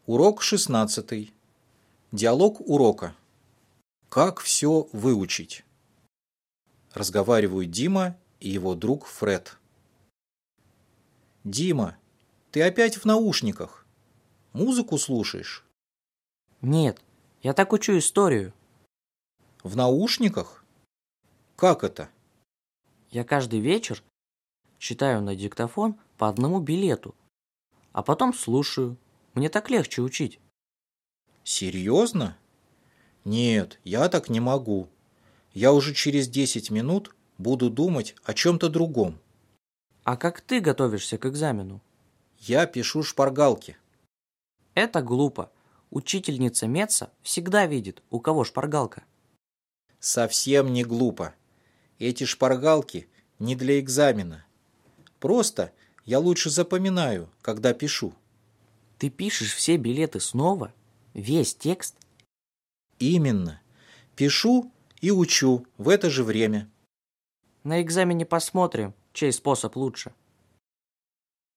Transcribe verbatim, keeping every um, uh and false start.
Урок шестнадцатый. Диалог урока. Как все выучить? Разговаривают Дима и его друг Фред. Дима, ты опять в наушниках? Музыку слушаешь? Нет, я так учу историю. В наушниках? Как это? Я каждый вечер читаю на диктофон по одному билету, а потом слушаю. Мне так легче учить. Серьезно? Нет, я так не могу. Я уже через десять минут буду думать о чем-то другом. А как ты готовишься к экзамену? Я пишу шпаргалки. Это глупо. Учительница Меца всегда видит, у кого шпаргалка. Совсем не глупо. Эти шпаргалки не для экзамена. Просто я лучше запоминаю, когда пишу. Ты пишешь все билеты снова? Весь текст? Именно. Пишу и учу в это же время. На экзамене посмотрим, чей способ лучше.